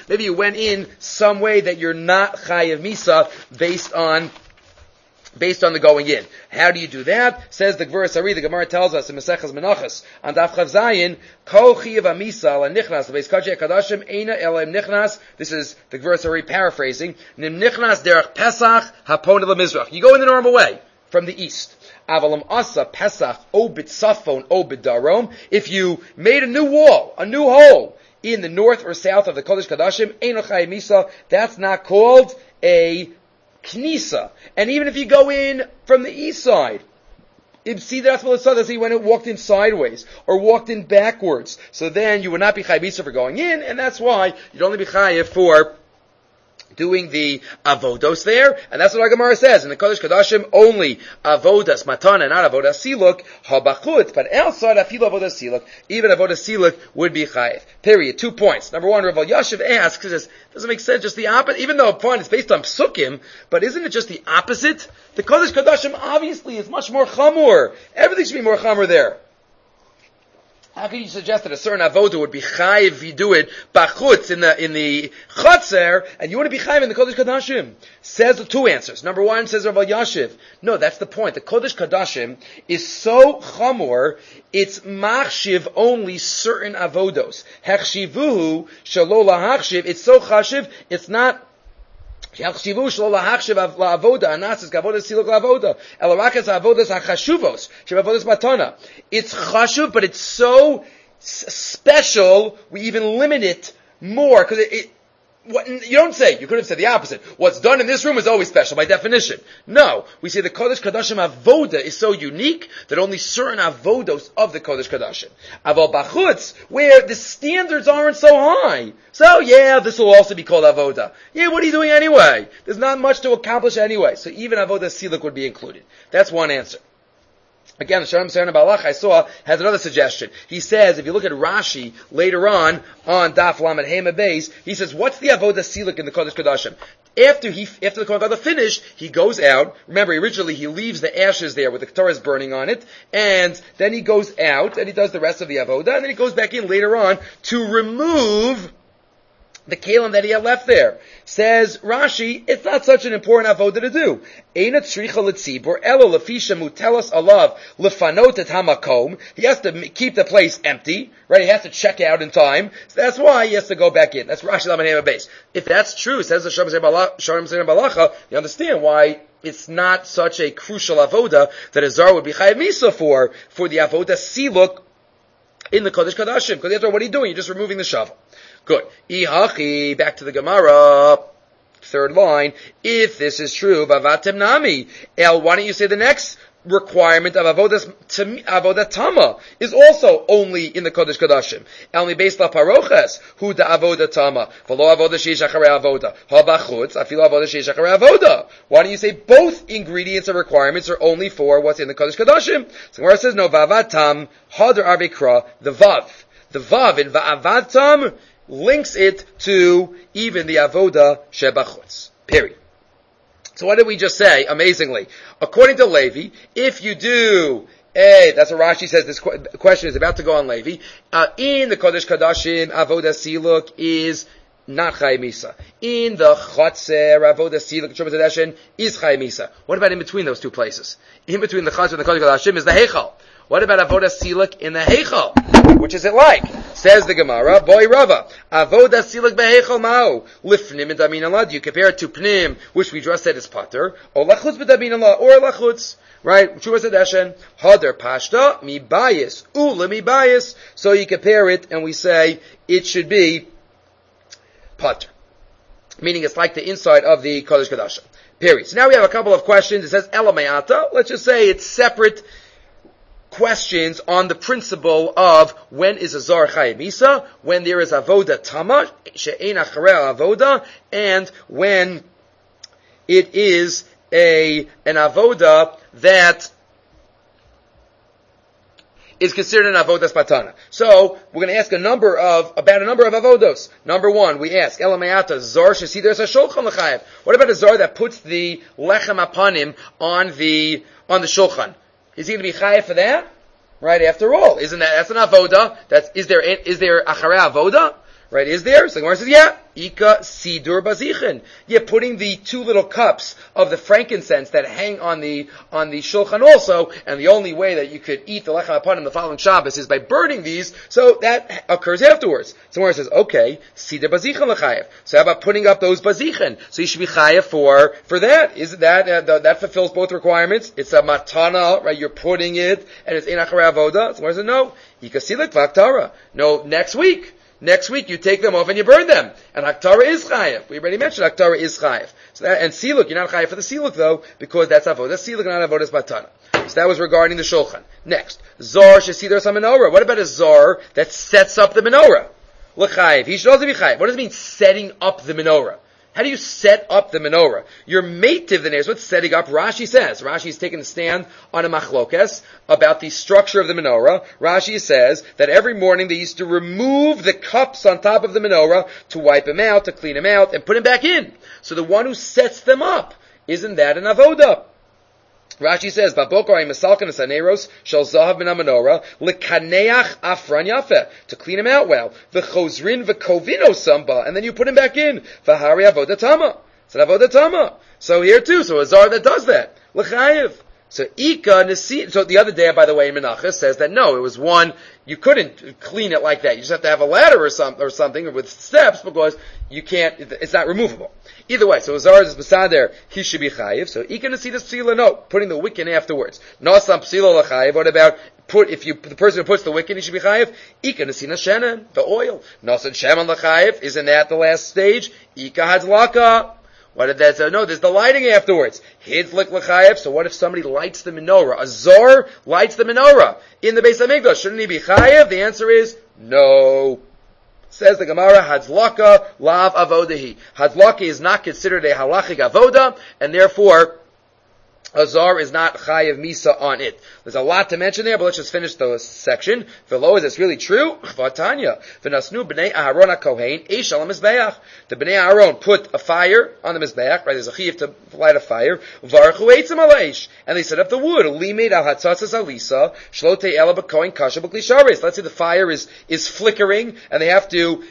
in some way that you're not chayim of Misa based on the going in. How do you do that? Says the Gvur Sari, the Gemara tells us in Maseches Menachos on Daf Chav Zayin, Kol Chiyav Misa la Nichnas Beis Kadshei Kadashim Eina Elam Nichnas. This is the Gvur Sari paraphrasing. Nim Nichnas Derech Pesach Hapon LaMizrach. You go in the normal way from the east. Avalam Asa Pesach Obit Safon Obit Darom. If you made a new wall, a new hole in the north or south of the Kodesh Kadashim, Eino Chayim Misa, that's not called a knisa. And even if you go in from the east side, see that's what it says, he when it walked in sideways or walked in backwards. So then you would not be chayv misa for going in, and that's why you'd only be chayv for doing the avodos there, and that's what our Gemara says in the Kodesh Kadashim. Only avodas matana, not avodas siluk habachut, but outside afil avodas siluk, even avodas siluk would be chayiv. Period. 2 points. Number one, Rav Yashiv asks, says, doesn't make sense. Just the opposite, even though fine, it's based on psukim, but isn't it just the opposite? The Kodesh Kadashim obviously is much more chamor. Everything should be more chamor there. How can you suggest that a certain avodah would be chayiv if you do it bachutz in the chotzer, and you want to be chayiv in the Kodesh Kadashim? Says the two answers. Number one, says Rav Yashiv, no, that's the point. The Kodesh Kadashim is so chamor, it's machshiv only certain avodos. Hechshivuhu shelo lahachshiv, it's so chashiv, it's not it's chashuv, but it's so special, we even limit it more, because You don't say. You could have said the opposite. What's done in this room is always special by definition. No, we say the Kodesh Kodashim Avoda is so unique that only certain avodos of the Kodesh Kodashim. Aval Bachutz, where the standards aren't so high. So yeah, this will also be called Avoda. Yeah, what are you doing anyway? There's not much to accomplish anyway. So even Avoda Siluk would be included. That's one answer. Again, the Shalom Seren Balach I saw has another suggestion. He says, if you look at Rashi later on Daf Lamed Hema Beis, he says, what's the Avoda Siluk in the Kodesh Kodashim? After the Kohen Gadol finished, he goes out. Remember, originally he leaves the ashes there with the Ketores burning on it, and then he goes out and he does the rest of the Avoda, and then he goes back in later on to remove the kalim that he had left there. Says Rashi, it's not such an important avoda to do. Eina tzricha letzibur elo lefisha mutelas alav lefanot et hamakom. He has to keep the place empty, right? He has to check out in time. So that's why he has to go back in. That's Rashi Lamed Hema Beis. If that's true, says the Shalom Seren Balacha, you understand why it's not such a crucial avoda that a zar would be chayav misa for the avoda siluk in the Kodesh Kodashim. Because after all, what are you doing? You're just removing the shovel. Good. Ihachi, back to the Gemara, third line. If this is true, vavatem nami. El, why don't you say the next requirement of avodah tama is also only in the Kodesh Kodashim. El mi beis la paroches hu da avodah tama v'lo avodah sheish acharei avodah habachutz afilo avodah sheish acharei avodah. Why don't you say both ingredients or requirements are only for what's in the Kodesh Kodashim? So where it says no vavatam hadar arbekra, the vav in va'avatam links it to even the avodah shebachutz. Period. So what did we just say? Amazingly, according to Levi, if you do that's what Rashi says. This question is about to go on Levi. In the Kodesh Kodashim, avodah siluk is not Chai Misa. In the Chotzer, avodah siluk, Shumas Hadeshin is Chai Misa. What about in between those two places? In between the Chotzer and the Kodesh Kodashim is the Heichal. What about avodah siluk in the Heichal? Which is it like? Says the Gemara, Boy Rava, avodah siluk beheichal mao, lifnim and damin Allah. Do you compare it to pnim, which we just said is pater, or lachutz b'damin Allah, or lachutz? Right? Shumas Hadeshin, hadar pashta, mi bayis, ula mi bayis. So you compare it, and we say it should be pater. Meaning it's like the inside of the Kodesh Kodashim. Period. So now we have a couple of questions. It says elamayata. Let's just say it's separate questions on the principle of when is a zar chayav misa, when there is avoda tama she'ein acharei avoda, and when it is an avoda that is considered an avodas patana. So we're going to ask about a number of avodos. Number one, we ask elamayata zar shesider shulchan lechayev. What about a zar that puts the lechem apanim on the shulchan? Is he going to be chayav for that? Right, after all, that's an avoda? Is there acharei avoda? Right, is there? So the Gemara says, yeah, Ika Sidur Bazichen. You're putting the two little cups of the frankincense that hang on the shulchan also, and the only way that you could eat the lechem apanim the following Shabbos is by burning these, so that occurs afterwards. So the Gemara says, okay, Sidur Bazichen lechayev. So how about putting up those bazichen? So you should be chayev for that. Is that, that fulfills both requirements? It's a matana, right, you're putting it, and it's in acharei avoda. So the Gemara says, no, Ika Silik Vaktara. No, next week you take them off and you burn them. And Haktara is chayev. We already mentioned Haktara is chayev. So that, and Siluk, you're not chayev for the Siluk though, because that's avodah. That's Siluk, not avodas batana. So that was regarding the Shulchan. Next, Zar shesider sa menorah. What about a Zar that sets up the menorah? L'chayev. He should also be chayev. What does it mean, setting up the menorah? How do you set up the menorah? You're mativ the neighbors. What's setting up? Rashi says. Rashi's taken a stand on a machlokes about the structure of the menorah. Rashi says that every morning they used to remove the cups on top of the menorah to wipe them out, to clean them out, and put them back in. So the one who sets them up, isn't that an avodah? Rashi says, "Babokar misalkan asaneros shel zahav min menorah lekaneach afran yafeh, to clean him out well. V'chozrin v'kovino samba, and then you put him back in. V'hari avodah tama. It's an avodah tama. So here too, so a zar that does that, l'chayev. So Ika Nasi. So the other day, by the way, in Menachos says that no, it was one. You couldn't clean it like that. You just have to have a ladder or something with steps because you can't. It's not removable. Either way, so Azar is Basader, he should be chayiv. So Ika Nasi the psila, no, putting the wick in afterwards. Nasam psila lachayiv. What about the person who puts the wick in, he should be chayiv? Ika Nasi Shenan, the oil. Nasan Sheman lachayiv. Isn't that the last stage? Ika Hadlaka. What did that say? No, there's the lighting afterwards. Hidlik l'chayev. So what if somebody lights the menorah? A zor lights the menorah in the Beis Hamikdash. Shouldn't he be chayev? The answer is no. Says the Gemara, Hadlaka lav avodahi. Hadlaka is not considered a halachic avoda, and therefore Azar is not chayev misa on it. There's a lot to mention there, but let's just finish the section. V'lo, is this really true? V'atanya. V'nasnu b'nei Aharon HaKohen eish al HaMizbeach. The b'nei Aharon put a fire on the Mizbeach, right? There's a chiyuv to light a fire. V'archu eitzim al eish. And they set up the wood. Limeid al hatzatzas alisa. Shlote ela b'kohen kasha b'kli sharis. Let's say the fire is flickering, and they have to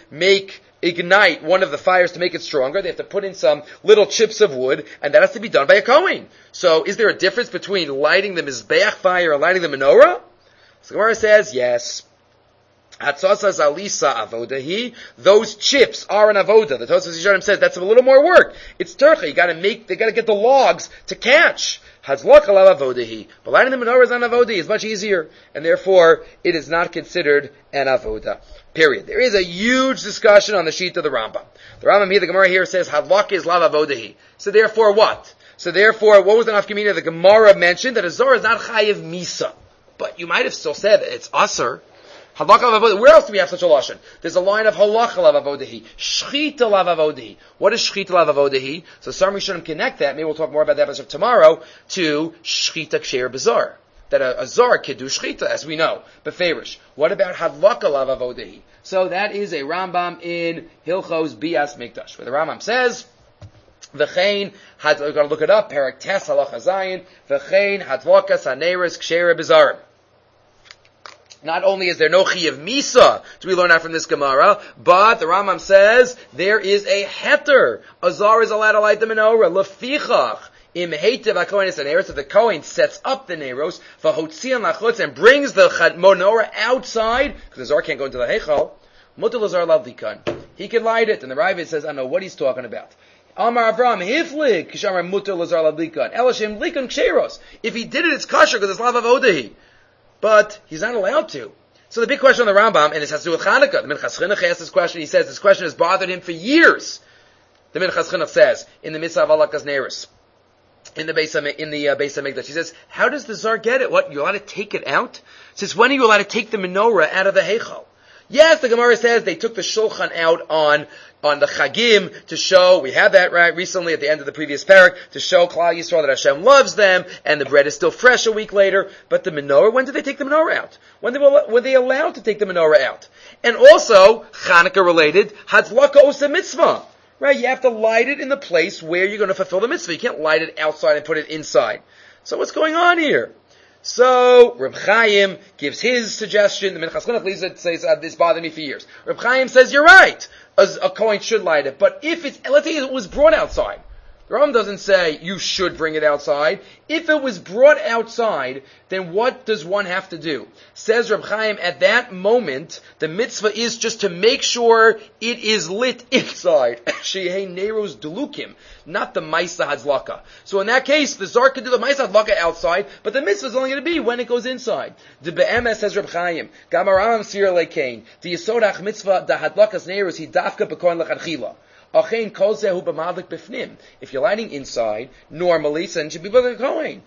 ignite one of the fires to make it stronger. They have to put in some little chips of wood, and that has to be done by a Kohen. So, is there a difference between lighting the Mizbeach fire and lighting the menorah? So Gemara says, yes. Hatzasas alisa avodahi. Those chips are an avoda. The Tosafos Yisharim says that's a little more work. It's turcha. They gotta get the logs to catch. Hazlak alav avodahi. But lighting the menorah is an avoda. It's much easier, and therefore it is not considered an avoda. Period. There is a huge discussion on the sheet of the Rambam. The Rambam here, the Gemara here says, Hadlaka is lav avodahi. So therefore what? So therefore, what was the nafkamina? The Gemara mentioned that a zor is not chayiv misa. But you might have still said that it's aser. Hadlaka lav avodahi. Where else do we have such a lashon? There's a line of halacha lav avodahi. Shchita lav avodahi. What is shchita lav avodahi? So some Rishonim connect that, maybe we'll talk more about that as of tomorrow, to shchita ksher bazar. That a zar can do shchita, as we know, beferish. What about hadlaka lav avodahi? So that is a Rambam in Hilchos Bias Mikdash, where the Rambam says, V'chein, we've got to look it up, Perak Tes Halacha Zayin, V'chein hadlakas haneres kshere bezarim. Not only is there no chiyuv misa, do we learn that from this Gemara, but the Rambam says there is a heter. A zar is allowed to light the menorah, lefichach. Im heitev hakohen haneros, that the Kohen sets up the neros, v'hotzian lachutz, and brings the menorah outside, because the zar can't go into the heichal. Mutal azar lavdikan. He can light it, and the Ravid says, I don't know what he's talking about. Amar Avram hiflik kishamar mutal azar lavdikan. Elashim likan ksheros. If he did it, it's kosher because it's lav avodahi. But he's not allowed to. So the big question on the Rambam, and this has to do with Chanukah. The Minchas Chinuch asked this question. He says this question has bothered him for years. The Minchas Chinuch says in the mitzvah of halakas neros. In the Beis Hamikdash, he says, how does the zar get it? What, you're allowed to take it out? Since when are you allowed to take the menorah out of the heichal? Yes, the Gemara says they took the shulchan out on the Chagim to show, we had that right recently at the end of the previous parak, to show Klal Yisrael that Hashem loves them, and the bread is still fresh a week later. But the menorah, when did they take the menorah out? When were they allowed to take the menorah out? And also, Chanukah related, Hadlaka Osa Mitzvah. Right, you have to light it in the place where you're going to fulfill the mitzvah. You can't light it outside and put it inside. So what's going on here? So Reb Chaim gives his suggestion. The Minchas Chinuch leaves it, says, this bothered me for years. Reb Chaim says, you're right. A Kohen should light it. But if let's say it was brought outside. The Rambam doesn't say you should bring it outside. If it was brought outside, then what does one have to do? Says Reb Chaim, at that moment, the mitzvah is just to make sure it is lit inside. Shehei neros delukim, not the Maisa Hadlaka. So in that case, the Zar could do the Maisa Hadlaka outside, but the mitzvah is only going to be when it goes inside. The Be'emes says Reb Chaim, Gamaram Sir Lekein, the Yisodach mitzvah da Hadlakas neros he dafka b'koin lechadchila. If you're lighting inside, normally, then it should be by the Kohen.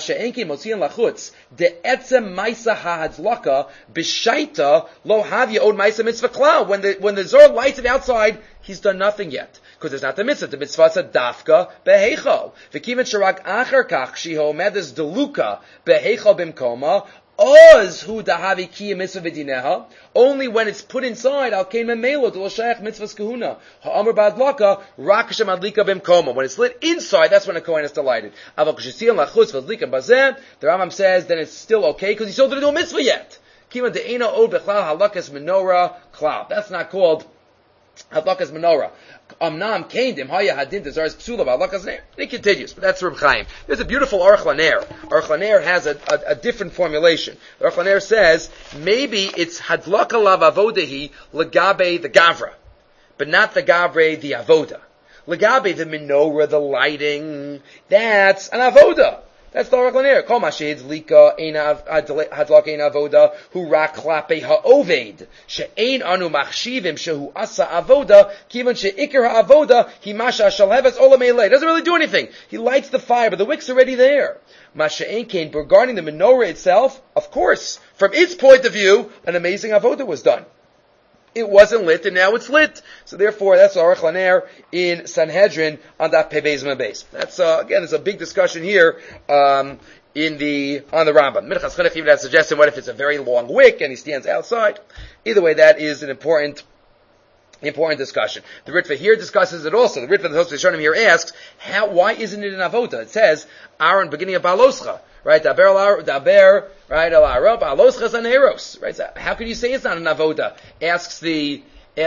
When the Zohar lights it outside, he's done nothing yet. Because it's not the mitzvah. The mitzvah is a dafka beheichal. V'kimin sharak acher kach shiho medes deluka beheichal bimkoma. Oz hu dahavi kiyah mitzvah v'dineha. Only when it's put inside, al kein memelo to l'shayach mitzvahs kahuna. Ha'amr ba'adlaka rak hashem adlika b'mkoma. When it's lit inside, that's when a kohen is delighted. Aval k'shesiyan lachutz v'adlika bazeh. The Rambam says then it's still okay because he still didn't do a mitzvah yet. Kima de'ena od b'chlal halakas menorah klal. That's not called Hadlakas menorah. Amnam Kaindim Haya Hadin Dezaris Psula Hadlakas Ner. It continues, but that's Reb Chaim. There's a beautiful Aruch LaNer. Aruch LaNer has a different formulation. Aruch LaNer says maybe it's Hadlaka Lav Avodahi Legabe the Gavra, but not the Gavre the Avoda. Legabe the menorah, the lighting, that's an Avoda. That's the Aruch LaNer. Kol mashid lika eina hadlaka eina avoda hu rak klape haoved she'ein anu machshivim shehu asa avoda kivan she'ikar ha'avoda hi masha shalheves olamei lei. Doesn't really do anything. He lights the fire, but the wick's already there. Masha'ein kain, regarding the menorah itself, of course, from its point of view, an amazing avoda was done. It wasn't lit, and now it's lit. So therefore, that's Aruch LaNer in Sanhedrin on that Pebez Mabez. That's again, there's a big discussion here on the Rambam. Minchas Chinuch even has suggested, what if it's a very long wick and he stands outside? Either way, that is an important discussion. The Ritva here discusses it also. The Ritva, the Tosfos Rishonim here asks, why isn't it an avoda? It says Aaron beginning of Baloscha, right? Daber, right? Al-Arab, Baloscha Zaneros, right? So how can you say it's not an avoda? Asks the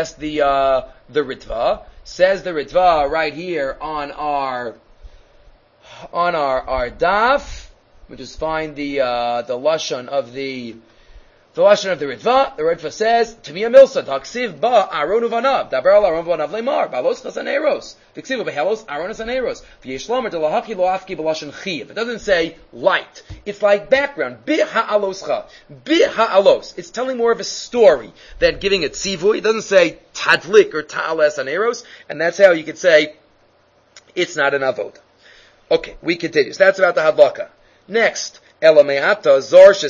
Ritva. Says the Ritva right here on our daf. We just find the lashon of the Ritva. The Ritva says, Tamiya Milsa, Taksiv ba Aaron uvanav, Daber al Aaron uvanav lemar, Balos chasaneros, Tiksiv behelos Aaron chasaneros, V'yeshlomer delahaki loafki b'lashon chiv. It doesn't say light. It's like background. Bi ha'aloscha. Bi ha'alos. It's telling more of a story than giving it tzivui. It doesn't say tadlik or ta'ales aneros, and that's how you could say it's not an avoda. Okay, we continue. So that's about the hadlaka. Next, what about the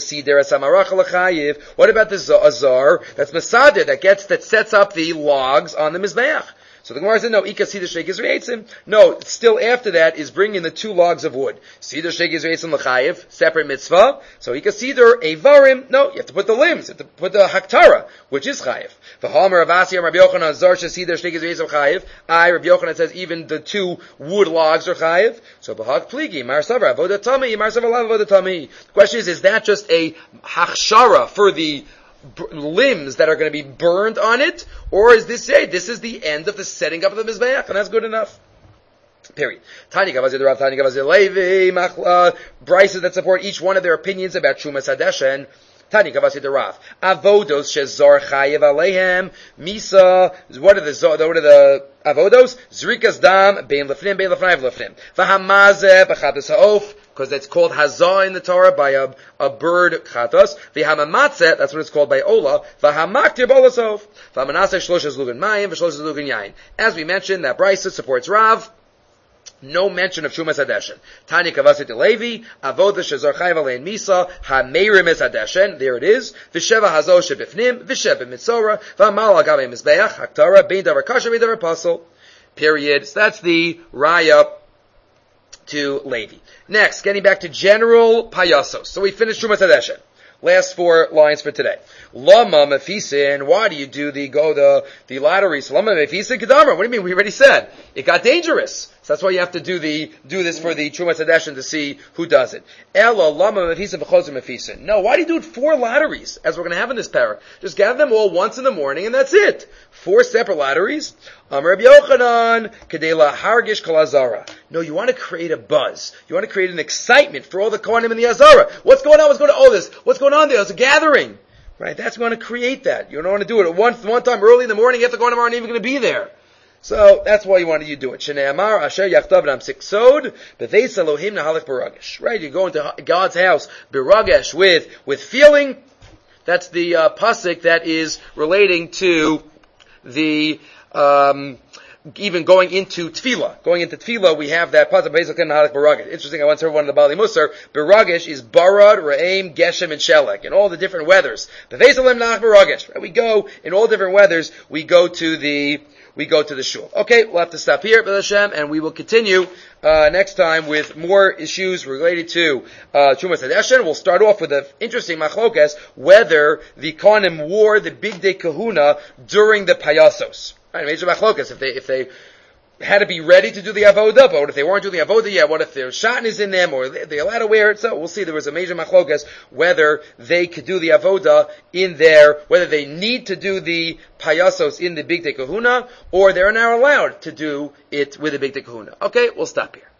zar that's masader, that sets up the logs on the mizbeach? So the Gemara said, no, Ika Siddur Sheikh Yisraetzim. No, still after that is bringing the 2 logs of wood. Siddur Sheikh Yisraetzim l'chayiv, separate mitzvah. So Ika Siddur Eivarim, no, you have to put the limbs, you have to put the haktara, which is chayiv. V'halmer Avasi Rabbi Yochanan Zar Siddur Sheikh Yisraetzim chayiv. Rabbi Yochanan says even the 2 wood logs are chayiv. So B'hak Pligi, Mar Savra, Avodat Tami, Mar Savra Lav Avodat Tami. The question is that just a hachshara for the limbs that are going to be burned on it, or is this is the end of the setting up of the mizbeach, and that's good enough. Period. Tani Gavazir Rav, Tani Gavazir Levi, Bryces that support each one of their opinions about Trumas Hadeshen. Tani Gavazir Rav, Avodos Shezar Chayev Alehem, Misa. What are the avodos? Zrikas Dam, Bein Lefnim, Bein Lefnayv Lefnim. Vahamazeh B'chatas Ha'of, because it's called Hazah in the Torah by a bird chatos. V'hamamatzeh, that's what it's called by Ola. V'hamaktir bolasof. V'hamanaseh shloshes lugan mayim, v'shloshes lugan yain. As we mentioned, that Bryce supports Rav. No mention of Shumas Hadeshen. Tani Kavasit Levi, Avodah Shezar Chayv Alein Misa, HaMeirim Es Hadeshen, there it is. V'sheva Hazo Shebifnim, V'sheva Mitzora, V'amal Agave Mizbeach, Haktara, Bein Davar Kasher, Bein Davar Pasol. Period. So that's the Raya to Levi. Next, getting back to general payasos. So we finished Shumas Hadeshen. Last 4 lines for today. Lama mefisin. Why do you do the lotteries? Lama mefisin kedamar. What do you mean? We already said it got dangerous. So that's why you have to do this for the Trumas Hadeshen to see who does it. Ella lama mefisin v'chozer mefisin. No, why do you do it 4 lotteries as we're going to have in this parak? Just gather them all once in the morning and that's it. 4 separate lotteries. Rabbi Yochanan kedela hargish kol azara. No, you want to create a buzz. You want to create an excitement for all the kohanim in the azara. What's going on? What's going on? Oh, what's going on there? It's a gathering. Right? That's going to create that. You don't want to do it at one time early in the morning. After going aren't even going to be there. So that's why you do it. Shnei Amar Asher Yachtav Ram Siksod Beveis Elohim Nahalik Baragesh. Right? You go into God's house Baragesh with feeling. That's the pasuk that is relating to the even going into tefillah. Going into tefillah, we have that pasuk basically Nahalik Baragesh. Interesting. I once heard one of the Bali Musar. Baragesh is Barad, Re'im, Geshem, and Shelek in all the different weathers. Beveis Elohim Nahalik Baragesh. Right? We go in all different weathers. We go to the shul. Okay, we'll have to stop here, B'ez Hashem, and we will continue next time with more issues related to Trumas Hadeshen. We'll start off with an interesting machlokas, whether the Kohanim wore the Big Day Kahuna during the Payasos. Right, major machlokas, if they had to be ready to do the avoda, but what if they weren't doing the avoda yet? What if their shotn is in them, or they're allowed to wear it? So we'll see. There was a major machlokas whether they could do the avoda in there, whether they need to do the payasos in the big kahuna, or they're now allowed to do it with the big kahuna. Okay, we'll stop here.